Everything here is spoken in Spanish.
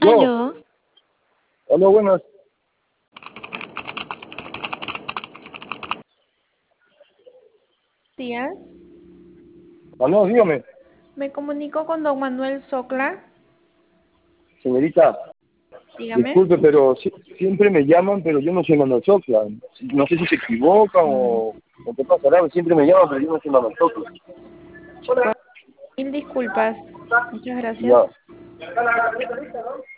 Aló, Aló, aló, buenas. días. Aló, dígame, Me comunico con don Manuel Socla. señorita, Dígame. disculpe, pero siempre me llaman, pero yo no soy Manuel Socla. No sé si se equivocan o qué pasará, siempre me llaman, pero yo no soy Manuel Socla. Mil disculpas. Muchas Ya. gracias.